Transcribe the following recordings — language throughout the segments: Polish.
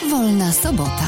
Wolna sobota.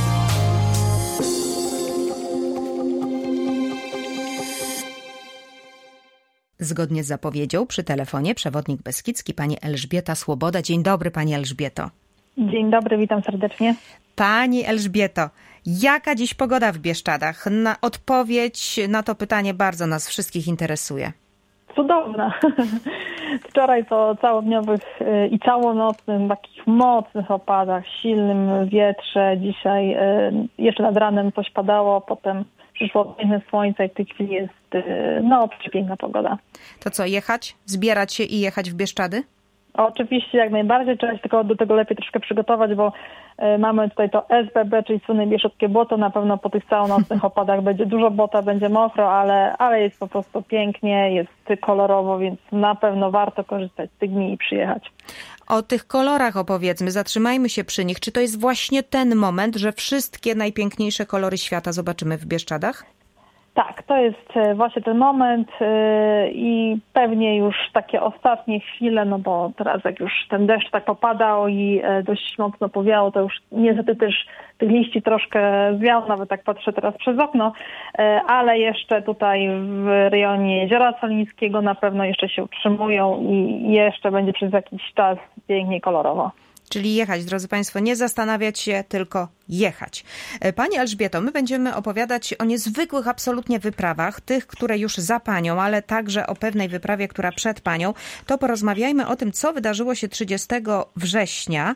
Zgodnie z zapowiedzią przy telefonie przewodnik beskidzki pani Elżbieta Słoboda. Dzień dobry, pani Elżbieto. Dzień dobry, witam serdecznie. Pani Elżbieto, jaka dziś pogoda w Bieszczadach? Odpowiedź na to pytanie bardzo nas wszystkich interesuje. Cudowna. Wczoraj po całodniowych i całonocnym, takich mocnych opadach, silnym wietrze. Dzisiaj jeszcze nad ranem coś padało, potem przyszło piękne słońce i w tej chwili jest przepiękna pogoda. To co, jechać? Zbierać się i jechać w Bieszczady? Oczywiście, jak najbardziej. Trzeba się tylko do tego lepiej troszkę przygotować, bo mamy tutaj to SBB, czyli słynne bieszczadzkie błoto. Na pewno po tych całonocnych opadach będzie dużo błota, będzie mokro, ale jest po prostu pięknie, jest kolorowo, więc na pewno warto korzystać z tych dni i przyjechać. O tych kolorach opowiedzmy, zatrzymajmy się przy nich. Czy to jest właśnie ten moment, że wszystkie najpiękniejsze kolory świata zobaczymy w Bieszczadach? Tak, to jest właśnie ten moment i pewnie już takie ostatnie chwile, no bo teraz jak już ten deszcz tak popadał i dość mocno powiało, to już niestety też tych liści troszkę zwiało, nawet tak patrzę teraz przez okno, ale jeszcze tutaj w rejonie Jeziora Solińskiego na pewno jeszcze się utrzymują i jeszcze będzie przez jakiś czas pięknie kolorowo. Czyli jechać, drodzy Państwo, nie zastanawiać się, tylko jechać. Pani Elżbieto, my będziemy opowiadać o niezwykłych absolutnie wyprawach, tych, które już za Panią, ale także o pewnej wyprawie, która przed Panią. To porozmawiajmy o tym, co wydarzyło się 30 września.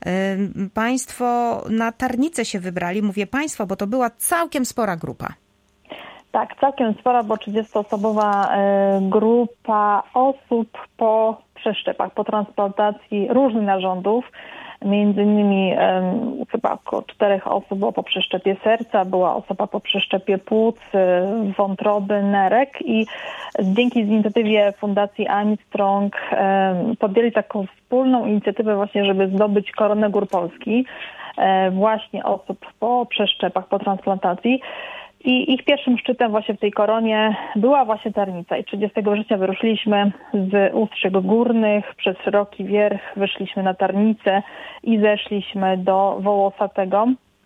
Państwo na Tarnicę się wybrali. Mówię Państwo, bo to była całkiem spora grupa. Tak, całkiem spora, bo 30-osobowa grupa osób po przeszczepach, po transplantacji różnych narządów. Między innymi chyba około 4 osób było po przeszczepie serca, była osoba po przeszczepie płuc, wątroby, nerek i dzięki inicjatywie Fundacji Armstrong podjęli taką wspólną inicjatywę właśnie, żeby zdobyć Koronę Gór Polski właśnie osób po przeszczepach, po transplantacji. I ich pierwszym szczytem właśnie w tej koronie była właśnie Tarnica. I 30 września wyruszyliśmy z Ustrzyk Górnych, przez Szeroki Wierch wyszliśmy na Tarnicę i zeszliśmy do Wołosatego.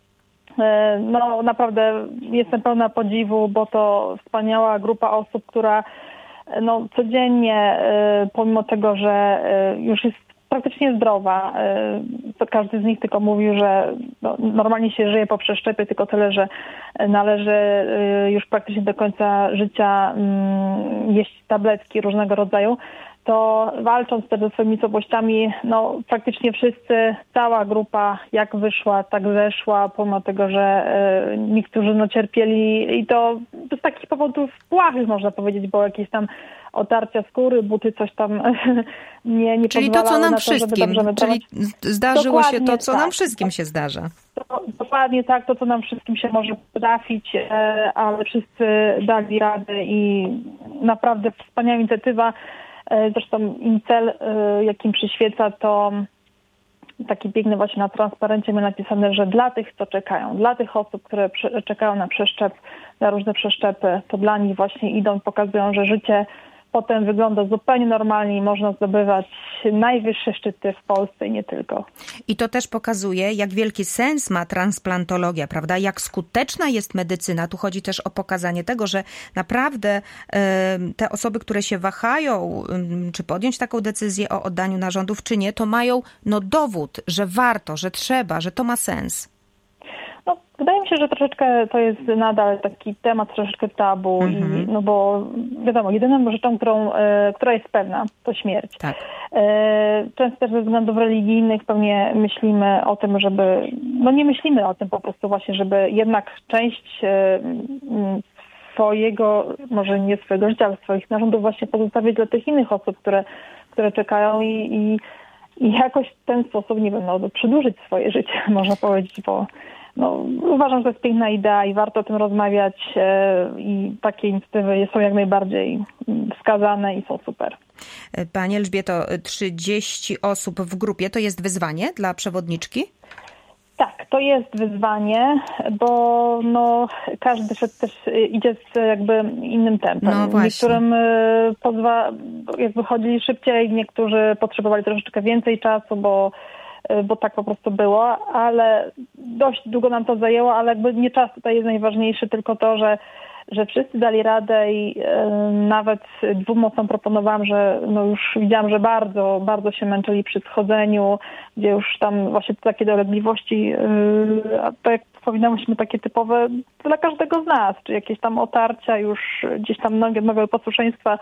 No naprawdę jestem pełna podziwu, bo to wspaniała grupa osób, która codziennie, pomimo tego, że już jest praktycznie zdrowa. Każdy z nich tylko mówił, że normalnie się żyje po przeszczepie, tylko tyle, że należy już praktycznie do końca życia jeść tabletki różnego rodzaju. To walcząc też ze swoimi słabościami, praktycznie wszyscy, cała grupa jak wyszła, tak zeszła, pomimo tego, że niektórzy cierpieli i to z takich powodów błahych można powiedzieć, bo jakieś tam otarcia skóry, buty coś tam nie czyli pozwalały to, co nam na to, wszystkim, czyli zdarzyło się to, co nam wszystkim się zdarza. Dokładnie tak, to co nam wszystkim się może trafić, ale wszyscy dali radę i naprawdę wspaniała inicjatywa. Zresztą cel, jakim przyświeca, to taki piękny właśnie na transparencie miał napisane, że dla tych, co czekają, dla tych osób, które czekają na przeszczep, na różne przeszczepy, to dla nich właśnie idą i pokazują, że życie potem wygląda zupełnie normalnie i można zdobywać najwyższe szczyty w Polsce i nie tylko. I to też pokazuje, jak wielki sens ma transplantologia, prawda? Jak skuteczna jest medycyna. Tu chodzi też o pokazanie tego, że naprawdę te osoby, które się wahają, czy podjąć taką decyzję o oddaniu narządów, czy nie, to mają dowód, że warto, że trzeba, że to ma sens. Wydaje mi się, że troszeczkę to jest nadal taki temat troszeczkę tabu, bo wiadomo, jedyną rzeczą, która jest pewna, to śmierć. Tak. Często też ze względów religijnych pewnie myślimy o tym, żeby, nie myślimy o tym po prostu właśnie, żeby jednak część swojego, może nie swojego życia, ale swoich narządów właśnie pozostawić dla tych innych osób, które czekają i jakoś w ten sposób, nie wiem, przedłużyć swoje życie, można powiedzieć, bo uważam, że to jest piękna idea i warto o tym rozmawiać i takie inicjatywy są jak najbardziej wskazane i są super. Pani Elżbieto, 30 osób w grupie to jest wyzwanie dla przewodniczki? Tak, to jest wyzwanie, bo każdy też idzie z jakby innym tempem. Niektórym chodzili szybciej, niektórzy potrzebowali troszeczkę więcej czasu, bo bo tak po prostu było, ale dość długo nam to zajęło, ale jakby nie czas tutaj jest najważniejszy, tylko to, że wszyscy dali radę i nawet 2 osobom proponowałam, że no już widziałam, że bardzo, bardzo się męczyli przy schodzeniu, gdzie już tam właśnie takie dolegliwości, a to jak wspominałyśmy, takie typowe dla każdego z nas, czy jakieś tam otarcia, już gdzieś tam nowe posłuszeństwa.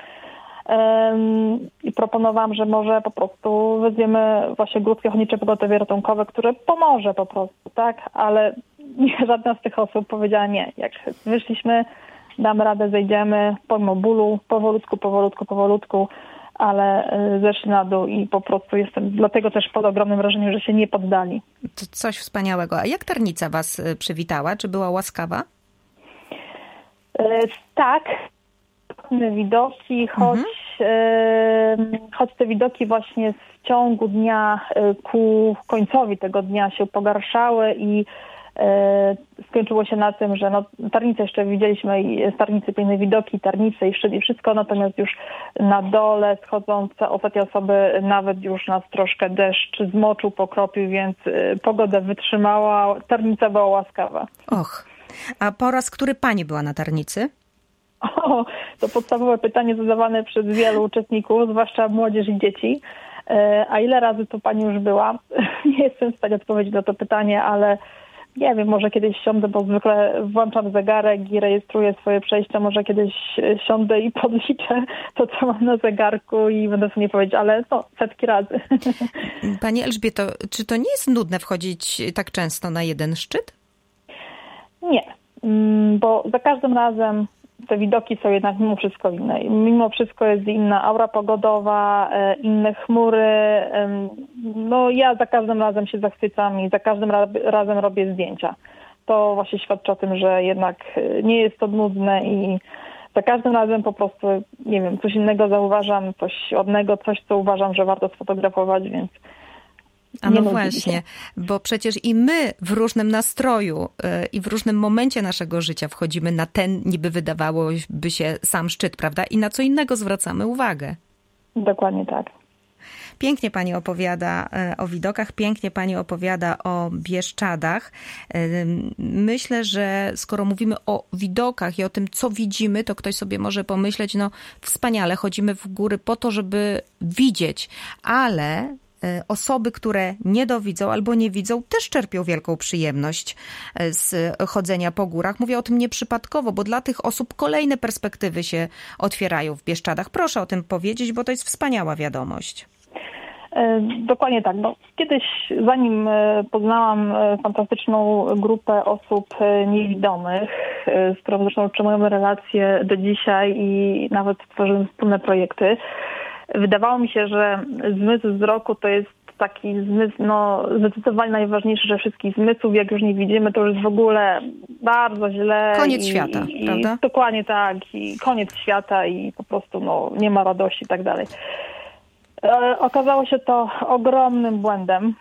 I proponowałam, że może po prostu weźmiemy właśnie Górskie Ochotnicze Pogotowie Ratunkowe, które pomoże po prostu, tak? Ale żadna z tych osób powiedziała nie. Jak wyszliśmy, damy radę, zejdziemy, pomimo bólu, powolutku, ale zeszli na dół i po prostu jestem dlatego też pod ogromnym wrażeniem, że się nie poddali. To coś wspaniałego. A jak Tarnica was przywitała? Czy była łaskawa? Tak. Widoki, choć te widoki właśnie w ciągu dnia ku końcowi tego dnia się pogarszały i skończyło się na tym, że no, Tarnicę jeszcze widzieliśmy i z Tarnicy piękne widoki, Tarnice i szczyt i wszystko, natomiast już na dole schodzące ostatnie osoby nawet już nas troszkę deszcz zmoczył, pokropił, więc pogoda wytrzymała, Tarnica była łaskawa. Och, a po raz który pani była na Tarnicy? O, to podstawowe pytanie zadawane przez wielu uczestników, zwłaszcza młodzież i dzieci. A ile razy tu pani już była? Nie jestem w stanie odpowiedzieć na to pytanie, ale nie wiem, może kiedyś siądę, bo zwykle włączam zegarek i rejestruję swoje przejścia. Może kiedyś siądę i podliczę to, co mam na zegarku i będę sobie nie powiedzieć, ale no, setki razy. Pani Elżbieto, czy to nie jest nudne wchodzić tak często na jeden szczyt? Nie, bo za każdym razem te widoki są jednak mimo wszystko inne. Mimo wszystko jest inna aura pogodowa, inne chmury. No ja za każdym razem się zachwycam i za każdym razem robię zdjęcia. To właśnie świadczy o tym, że jednak nie jest to nudne i za każdym razem po prostu, nie wiem, coś innego zauważam, coś odnego, coś, co uważam, że warto sfotografować, więc a no właśnie, bo przecież i my w różnym nastroju i w różnym momencie naszego życia wchodzimy na ten, niby wydawałoby się, sam szczyt, prawda? I na co innego zwracamy uwagę. Dokładnie tak. Pięknie pani opowiada o widokach, pięknie pani opowiada o Bieszczadach. Myślę, że skoro mówimy o widokach i o tym, co widzimy, to ktoś sobie może pomyśleć, no wspaniale, chodzimy w góry po to, żeby widzieć, ale osoby, które niedowidzą albo nie widzą, też czerpią wielką przyjemność z chodzenia po górach. Mówię o tym nieprzypadkowo, bo dla tych osób kolejne perspektywy się otwierają w Bieszczadach. Proszę o tym powiedzieć, bo to jest wspaniała wiadomość. Dokładnie tak. No, kiedyś, zanim poznałam fantastyczną grupę osób niewidomych, z którą zresztą utrzymujemy relacje do dzisiaj i nawet tworzymy wspólne projekty, wydawało mi się, że zmysł wzroku to jest taki zmysł, no zdecydowanie najważniejszy ze wszystkich zmysłów. Jak już nie widzimy, to już jest w ogóle bardzo źle. Koniec świata, prawda? Dokładnie tak. I koniec świata i po prostu no, nie ma radości i tak dalej. Okazało się to ogromnym błędem,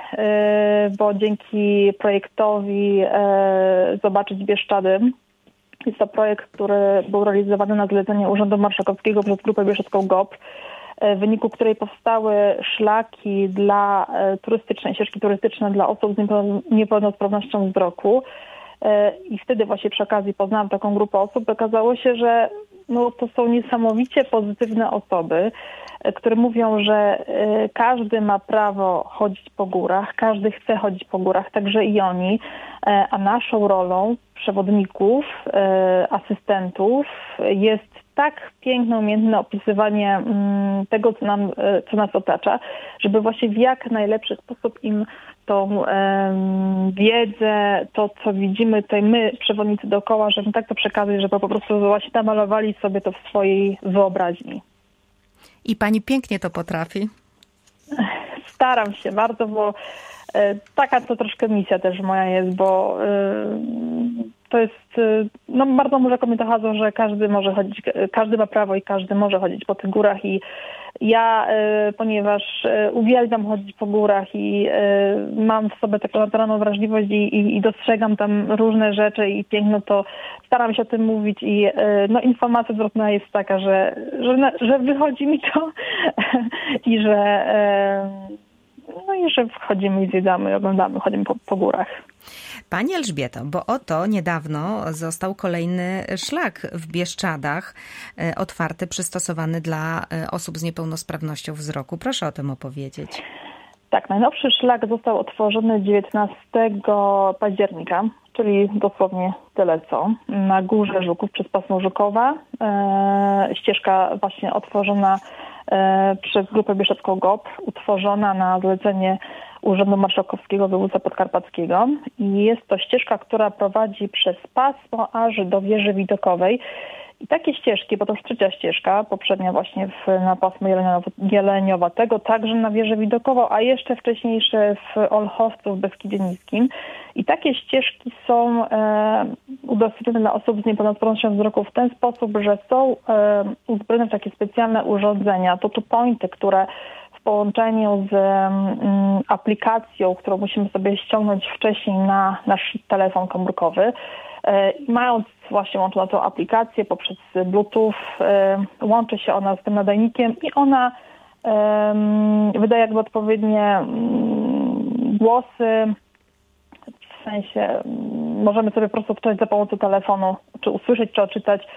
bo dzięki projektowi Zobaczyć Bieszczady, jest to projekt, który był realizowany na zlecenie Urzędu Marszałkowskiego przez Grupę Bieszczadzką GOP, w wyniku której powstały szlaki dla ścieżki turystyczne dla osób z niepełnosprawnością wzroku. I wtedy właśnie przy okazji poznałam taką grupę osób. Okazało się, że no, to są niesamowicie pozytywne osoby, które mówią, że każdy ma prawo chodzić po górach, każdy chce chodzić po górach, także i oni, a naszą rolą przewodników, asystentów jest tak piękne, umiejętne opisywanie tego, co nas otacza, żeby właśnie w jak najlepszy sposób im tą wiedzę, to co widzimy tutaj my, przewodnicy dookoła, żeby tak to przekazać, żeby po prostu właśnie namalowali sobie to w swojej wyobraźni. I pani pięknie to potrafi. Staram się bardzo, bo taka to troszkę misja też moja jest, bo to jest, no bardzo mu rzekomi hasło, że każdy może chodzić, każdy ma prawo i każdy może chodzić po tych górach i ja, ponieważ uwielbiam chodzić po górach i mam w sobie taką naturalną wrażliwość i dostrzegam tam różne rzeczy i piękno, to staram się o tym mówić i no informacja zwrotna jest taka, że wychodzi mi to i że no i że wchodzimy i zwiedzamy, oglądamy, chodzimy po górach. Pani Elżbieto, bo oto niedawno został kolejny szlak w Bieszczadach otwarty, przystosowany dla osób z niepełnosprawnością wzroku. Proszę o tym opowiedzieć. Tak, najnowszy szlak został otworzony 19 października, czyli dosłownie tyle co, na Górze Żuków przez pasmo Żukowa. Ścieżka właśnie otworzona przez Grupę Bieszczadzką GOP, utworzona na zlecenie Urzędu Marszałkowskiego Województwa Podkarpackiego. I jest to ścieżka, która prowadzi przez pasmo aż do wieży widokowej. I takie ścieżki, bo to już trzecia ścieżka, poprzednia właśnie na pasmo Jeleniowatego, także na wieżę widokową, a jeszcze wcześniejsze w Olchowcu w Beskidzie Niskim. I takie ścieżki są udostępnione dla osób z niepełnosprawnością wzroku w ten sposób, że są uzbrojone w takie specjalne urządzenia, to pointy, które w połączeniu z aplikacją, którą musimy sobie ściągnąć wcześniej na nasz telefon komórkowy, mając właśnie łączoną tą aplikację poprzez Bluetooth, łączy się ona z tym nadajnikiem i ona wydaje jakby odpowiednie głosy, w sensie możemy sobie po prostu wczytać za pomocą telefonu, czy usłyszeć, czy odczytać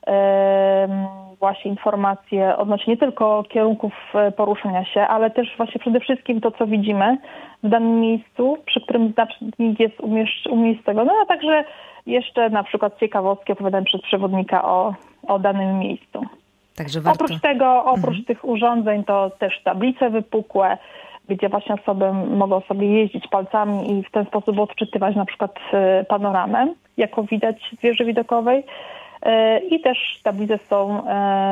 właśnie informacje odnośnie nie tylko kierunków poruszania się, ale też właśnie przede wszystkim to, co widzimy w danym miejscu, przy którym znacznik jest umiejscowiony, no a także jeszcze na przykład ciekawostki opowiadane przez przewodnika o danym miejscu. Także warto. Oprócz tego, tych urządzeń to też tablice wypukłe, gdzie właśnie osoby mogą sobie jeździć palcami i w ten sposób odczytywać na przykład panoramę, jaką widać z wieży widokowej. I też tablice są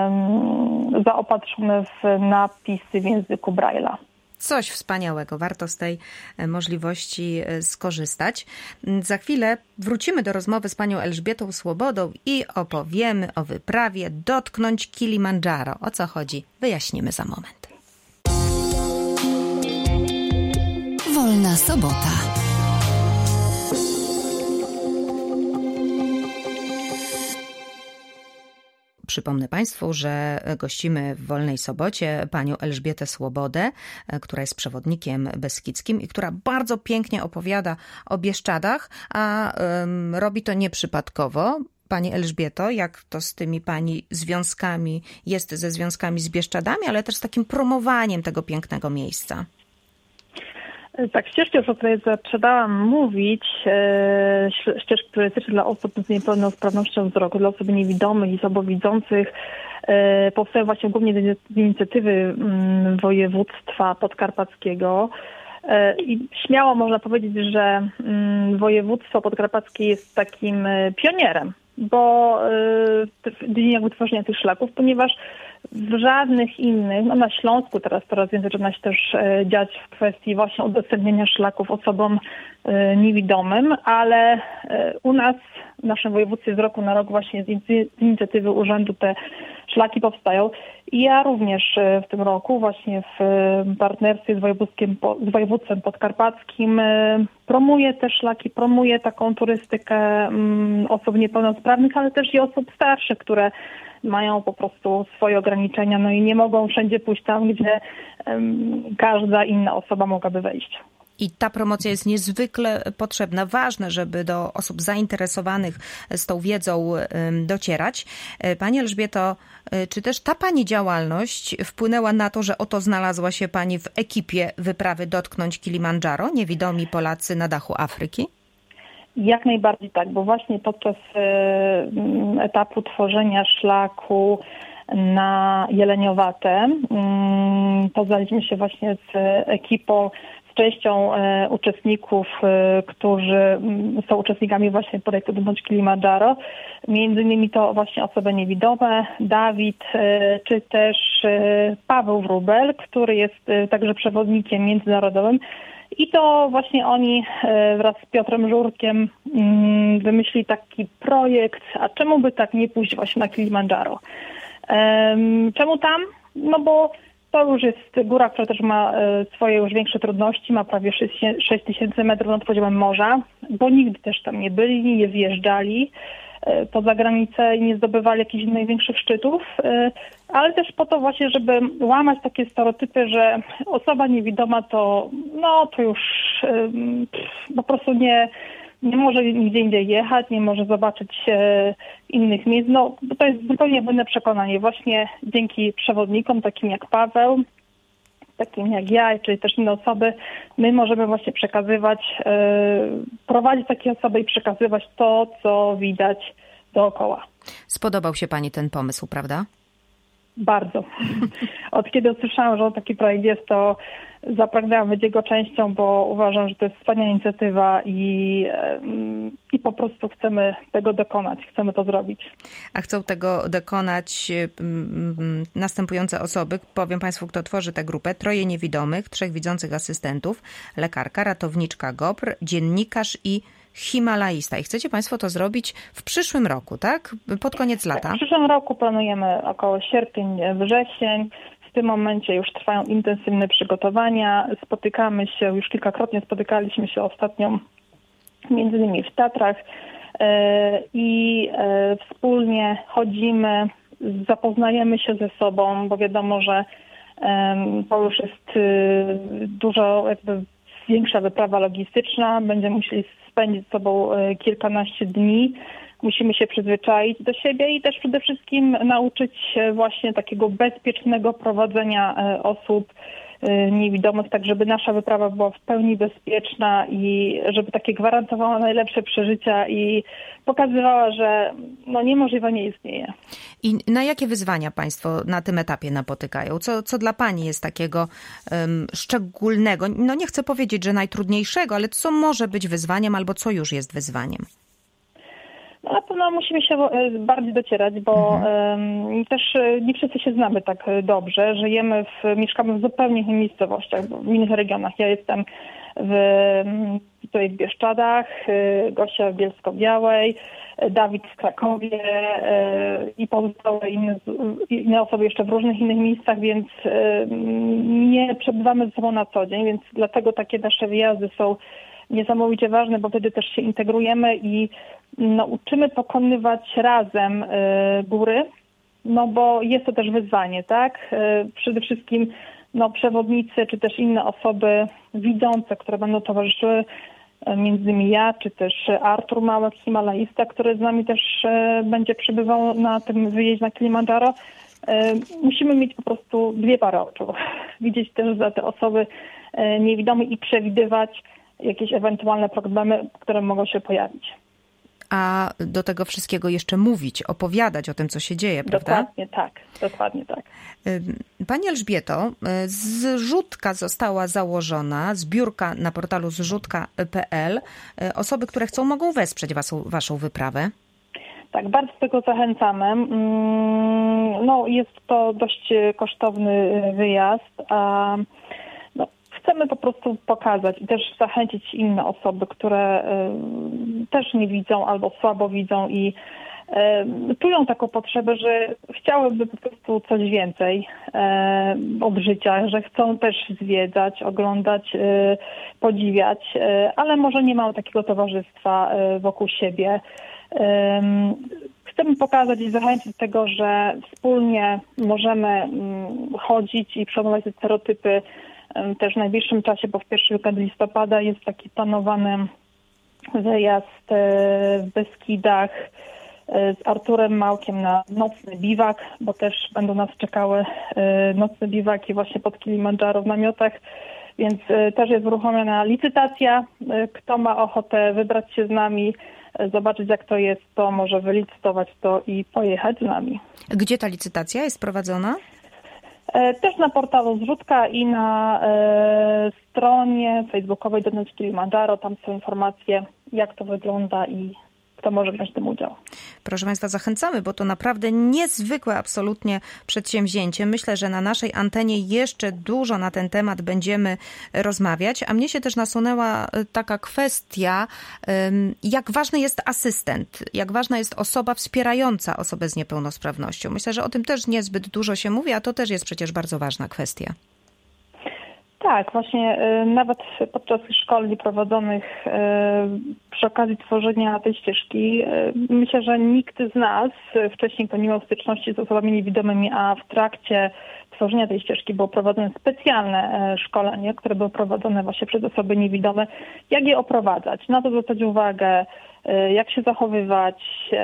zaopatrzone w napisy w języku Braille'a. Coś wspaniałego, warto z tej możliwości skorzystać. Za chwilę wrócimy do rozmowy z panią Elżbietą Słobodą i opowiemy o wyprawie Dotknąć Kilimandżaro. O co chodzi? Wyjaśnimy za moment. Wolna sobota. Przypomnę Państwu, że gościmy w Wolnej Sobocie panią Elżbietę Słobodę, która jest przewodnikiem beskidzkim i która bardzo pięknie opowiada o Bieszczadach, a robi to nieprzypadkowo. Pani Elżbieto, jak to z tymi pani związkami jest, ze związkami z Bieszczadami, ale też z takim promowaniem tego pięknego miejsca? Tak, ścieżki, o której zaczynałam mówić, ścieżki turystyczne dla osób z niepełnosprawnością wzroku, dla osób niewidomych i słabowidzących, powstają właśnie głównie z inicjatywy województwa podkarpackiego. I śmiało można powiedzieć, że województwo podkarpackie jest takim pionierem, bo w dziedzinie jakby tworzenia tych szlaków, ponieważ w żadnych innych, no na Śląsku teraz coraz więcej zaczyna się też dziać w kwestii właśnie udostępnienia szlaków osobom niewidomym, ale u nas w naszym województwie z roku na rok właśnie z inicjatywy urzędu te szlaki powstają. I ja również w tym roku właśnie w partnerstwie z województwem podkarpackim promuję te szlaki, promuję taką turystykę osób niepełnosprawnych, ale też i osób starszych, które mają po prostu swoje ograniczenia, no i nie mogą wszędzie pójść tam, gdzie każda inna osoba mogłaby wejść. I ta promocja jest niezwykle potrzebna. Ważne, żeby do osób zainteresowanych z tą wiedzą docierać. Pani Elżbieto, czy też ta pani działalność wpłynęła na to, że oto znalazła się pani w ekipie wyprawy Dotknąć Kilimandżaro, niewidomi Polacy na dachu Afryki? Jak najbardziej tak, bo właśnie podczas etapu tworzenia szlaku na Jeleniowate poznaliśmy się właśnie z ekipą, częścią uczestników, którzy są uczestnikami właśnie projektu Dotknąć Kilimandżaro. Między innymi to właśnie osoby niewidome, Dawid, czy też Paweł Wróbel, który jest także przewodnikiem międzynarodowym. I to właśnie oni wraz z Piotrem Żurkiem wymyślili taki projekt, a czemu by tak nie pójść właśnie na Kilimandżaro? Czemu tam? No bo to już jest góra, która też ma swoje już większe trudności, ma prawie 6000 metrów nad poziomem morza, bo nigdy też tam nie byli, nie wjeżdżali. poza granicę i nie zdobywali jakichś największych szczytów, ale też po to właśnie, żeby łamać takie stereotypy, że osoba niewidoma to już po prostu nie może nigdzie indziej jechać, nie może zobaczyć innych miejsc. To jest zupełnie błędne przekonanie. Właśnie dzięki przewodnikom takim jak Paweł, takim jak ja, czyli też inne osoby, my możemy właśnie przekazywać, prowadzić takie osoby i przekazywać to, co widać dookoła. Spodobał się pani ten pomysł, prawda? Bardzo. Od kiedy usłyszałam, że taki projekt jest, to zapragnęłam być jego częścią, bo uważam, że to jest wspaniała inicjatywa i po prostu chcemy tego dokonać, chcemy to zrobić. A chcą tego dokonać następujące osoby. Powiem państwu, kto tworzy tę grupę. 3 niewidomych, 3 widzących asystentów, lekarka, ratowniczka GOPR, dziennikarz i himalaista. I chcecie państwo to zrobić w przyszłym roku, tak? Pod koniec lata. Tak, w przyszłym roku planujemy około sierpień, wrzesień. W tym momencie już trwają intensywne przygotowania. Już kilkakrotnie spotykaliśmy się ostatnio między innymi w Tatrach i wspólnie chodzimy, zapoznajemy się ze sobą, bo wiadomo, że to już jest dużo większa wyprawa logistyczna. Będziemy musieli spędzić z sobą kilkanaście dni. Musimy się przyzwyczaić do siebie i też przede wszystkim nauczyć się właśnie takiego bezpiecznego prowadzenia osób niewidomych, tak żeby nasza wyprawa była w pełni bezpieczna i żeby takie gwarantowała najlepsze przeżycia i pokazywała, że niemożliwe nie istnieje. I na jakie wyzwania państwo na tym etapie napotykają? Co dla pani jest takiego szczególnego? Nie chcę powiedzieć, że najtrudniejszego, ale co może być wyzwaniem albo co już jest wyzwaniem? Na pewno musimy się bardziej docierać, bo też nie wszyscy się znamy tak dobrze. Mieszkamy w zupełnie innych miejscowościach, w innych regionach. Ja jestem tutaj w Bieszczadach, Gosia w Bielsko-Białej, Dawid w Krakowie i pozostałe inne osoby jeszcze w różnych innych miejscach, więc nie przebywamy ze sobą na co dzień, więc dlatego takie nasze wyjazdy są niesamowicie ważne, bo wtedy też się integrujemy i uczymy pokonywać razem góry, bo jest to też wyzwanie, tak? Przede wszystkim przewodnicy, czy też inne osoby widzące, które będą towarzyszyły, między innymi ja, czy też Artur Małek, himalaista, który z nami też będzie przebywał na tym wyjeździe na Kilimandżaro. Musimy mieć po prostu 2 pary oczu. Widzieć też za te osoby niewidome i przewidywać jakieś ewentualne problemy, które mogą się pojawić. A do tego wszystkiego jeszcze mówić, opowiadać o tym, co się dzieje, prawda? Dokładnie tak. Pani Elżbieto, zrzutka została założona, zbiórka na portalu zrzutka.pl. Osoby, które chcą, mogą wesprzeć waszą wyprawę. Tak, bardzo do tego zachęcamy. Jest to dość kosztowny wyjazd, a chcemy po prostu pokazać i też zachęcić inne osoby, które też nie widzą albo słabo widzą i czują taką potrzebę, że chciałyby po prostu coś więcej od życia, że chcą też zwiedzać, oglądać, podziwiać, ale może nie mają takiego towarzystwa wokół siebie. Chcemy pokazać i zachęcić do tego, że wspólnie możemy chodzić i przełamywać te stereotypy. Też w najbliższym czasie, bo w pierwszy weekend listopada jest taki planowany wyjazd w Beskidach z Arturem Małkiem na nocny biwak, bo też będą nas czekały nocne biwaki właśnie pod Kilimandżaro w namiotach, więc też jest uruchomiona licytacja. Kto ma ochotę wybrać się z nami, zobaczyć jak to jest, to może wylicytować to i pojechać z nami. Gdzie ta licytacja jest prowadzona? Też na portalu Zrzutka i na stronie facebookowej Donate Kilimandżaro. Tam są informacje, jak to wygląda i kto może wziąć w tym udział. Proszę państwa, zachęcamy, bo to naprawdę niezwykłe absolutnie przedsięwzięcie. Myślę, że na naszej antenie jeszcze dużo na ten temat będziemy rozmawiać, a mnie się też nasunęła taka kwestia, jak ważny jest asystent, jak ważna jest osoba wspierająca osobę z niepełnosprawnością. Myślę, że o tym też niezbyt dużo się mówi, a to też jest przecież bardzo ważna kwestia. Tak, właśnie nawet podczas szkoleń prowadzonych przy okazji tworzenia tej ścieżki, myślę, że nikt z nas wcześniej nie miał styczności z osobami niewidomymi, a w trakcie tworzenia tej ścieżki było prowadzone specjalne szkolenie, które było prowadzone właśnie przez osoby niewidome, jak je oprowadzać, na to zwracać uwagę, jak się zachowywać,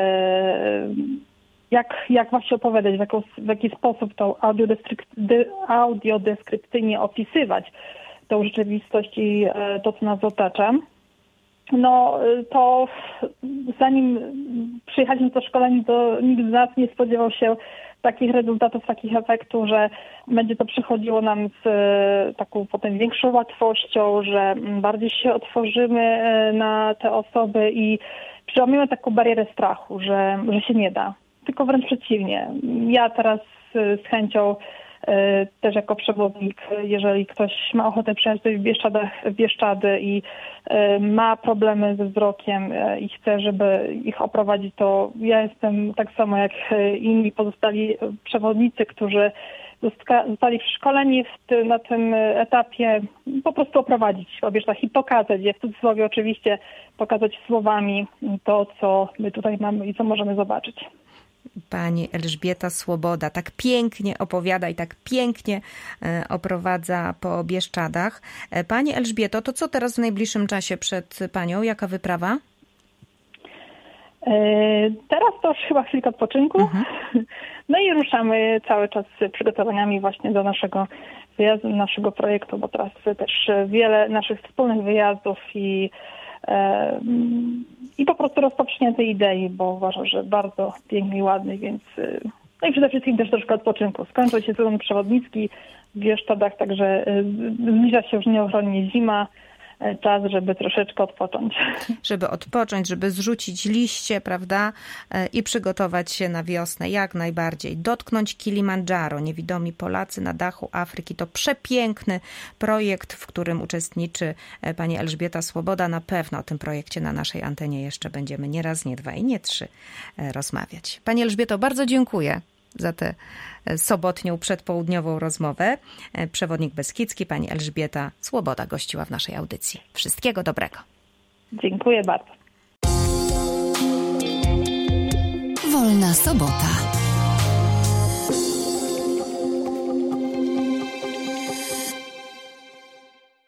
jak właśnie opowiadać, w jaki sposób to audiodeskrypcyjnie opisywać tą rzeczywistość i to, co nas otacza. No to zanim przyjechaliśmy do szkolenia, to nikt z nas nie spodziewał się takich rezultatów, takich efektów, że będzie to przychodziło nam z taką potem większą łatwością, że bardziej się otworzymy na te osoby i przełamiemy taką barierę strachu, że się nie da. Tylko wręcz przeciwnie. Ja teraz z chęcią też jako przewodnik, jeżeli ktoś ma ochotę przyjechać w Bieszczady i ma problemy ze wzrokiem i chce, żeby ich oprowadzić, to ja jestem tak samo jak inni pozostali przewodnicy, którzy zostali szkoleni na tym etapie, po prostu oprowadzić w Bieszczadach i pokazać je, w cudzysłowie oczywiście, pokazać słowami to, co my tutaj mamy i co możemy zobaczyć. Pani Elżbieta Słoboda tak pięknie opowiada i tak pięknie oprowadza po Bieszczadach. Pani Elżbieto, to co teraz w najbliższym czasie przed Panią? Jaka wyprawa? Teraz to już chyba chwilka odpoczynku. No i ruszamy cały czas z przygotowaniami właśnie do naszego wyjazdu, naszego projektu, bo teraz też wiele naszych wspólnych wyjazdów i po prostu rozpoczniętej idei, bo uważam, że bardzo piękny i ładny, więc no i przede wszystkim też troszkę odpoczynku. Skończył się sezon przewodnicki w Bieszczadach, także zbliża się już nieuchronnie zima, czas, żeby troszeczkę odpocząć. Żeby odpocząć, żeby zrzucić liście, prawda? I przygotować się na wiosnę jak najbardziej. Dotknąć Kilimandżaro. Niewidomi Polacy na dachu Afryki. To przepiękny projekt, w którym uczestniczy pani Elżbieta Słoboda. Na pewno o tym projekcie na naszej antenie jeszcze będziemy nie raz, nie dwa i nie trzy rozmawiać. Pani Elżbieto, bardzo dziękuję za tę sobotnią, przedpołudniową rozmowę. Przewodnik beskidzki, pani Elżbieta Słoboda gościła w naszej audycji. Wszystkiego dobrego. Dziękuję bardzo. Wolna sobota.